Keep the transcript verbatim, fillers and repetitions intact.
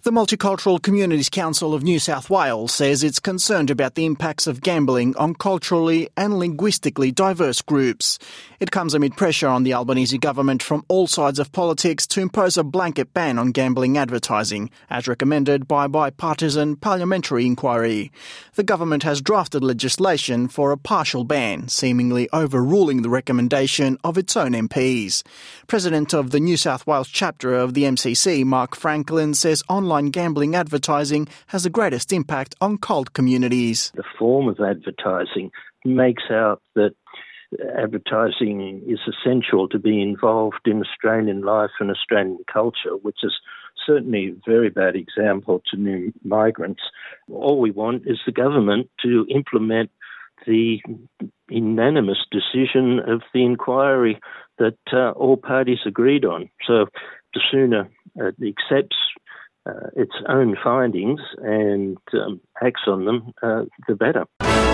The Multicultural Communities Council of New South Wales says it's concerned about the impacts of gambling on culturally and linguistically diverse groups. It comes amid pressure on the Albanese government from all sides of politics to impose a blanket ban on gambling advertising, as recommended by a bipartisan parliamentary inquiry. The government has drafted legislation for a partial ban, seemingly overruling the recommendation of its own M Ps. President of the New South Wales chapter of the M C C, Mark Franklin, says online gambling advertising has the greatest impact on cult communities. The form of advertising makes out that advertising is essential to be involved in Australian life and Australian culture, which is certainly a very bad example to new migrants. All we want is the government to implement the unanimous decision of the inquiry that uh, all parties agreed on. So the sooner it accepts Uh, its own findings and um, acts on them, uh, the better.